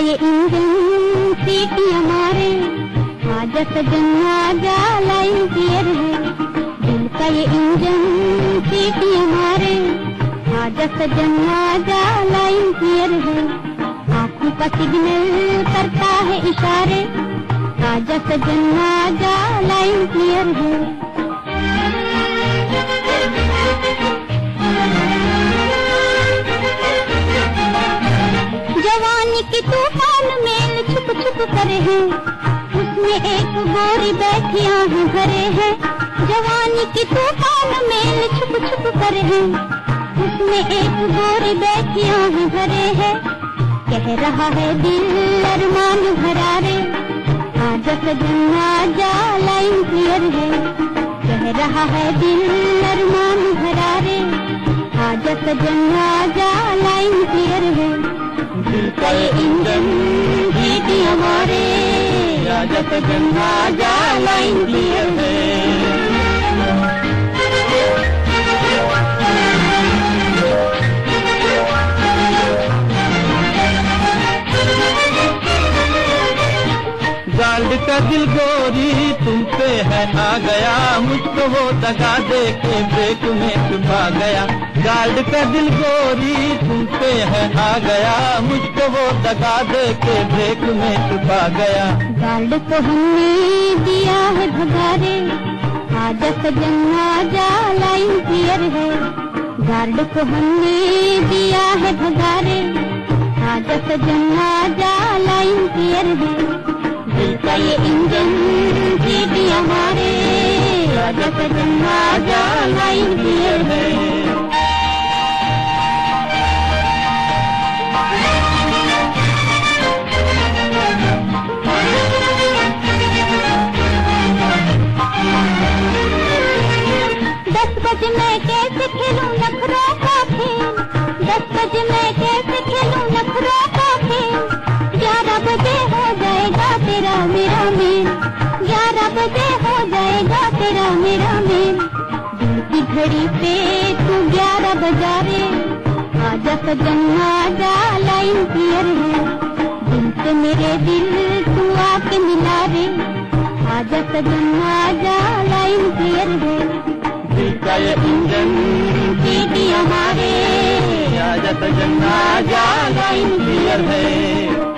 ये इंजन सीटियां मारे, आजा सजन आजा लाइन क्लियर है। दिल का ये इंजन सीटियां मारे, आजा सजन आजा लाइन क्लियर है। आँखों का सिग्नल करता है इशारे, आजा सजन आजा लाइन क्लियर है। जवानी की तूफान में छुप छुप कर है, उसमें एक गोरी बैठी आँख भरे है। जवानी की तूफान में छुप छुप कर है, उसमें एक गोरी बैठी आँख भरे है। कह रहा है दिल अरमान भरा रे, आजा सजन आजा लाइन क्लियर है। कह रहा है दिल अरमान भरा रे, आजा सजन आजा लाइन क्लियर है। दिल का ये इंजन सीटियां मारे, आजा सजन आजा लाइन क्लियर है। गार्ड का दिल गोरी तुम पे है आ गया, मुझको वो दगा दे के ब्रेक में छुपा गया। गार्ड का दिल गोरी तुम पे है आ गया, मुझको वो दगा दे के ब्रेक में छुपा गया। गार्ड को हमने दिया है भगारे, आजा सजन आजा लाइन क्लियर है। गार्ड को हमने दिया है भगारे, आजा सजन आजा लाइन क्लियर है। दिल का ये इंजन सीटियां मारे, आजा सजन आजा लाइन क्लियर है। मैं कैसे खेलूं नखरों का खेल, 10 बजे मैं कैसे खेलूं नखरों का खेल। 11 बजे हो जाएगा तेरा मेरा मेल, 11 बजे हो जाएगा तेरा मेरा मेल। दिल की घड़ी पे तू 11 बजा रे, आजा सजन आजा लाइन क्लियर है। दिल से मेरे दिल तू आके मिला रे, आजा सजन आजा लाइन क्लियर है। दिल का ये इंजन सीटियां मारे, आजा सजन आजा लाइन क्लियर है।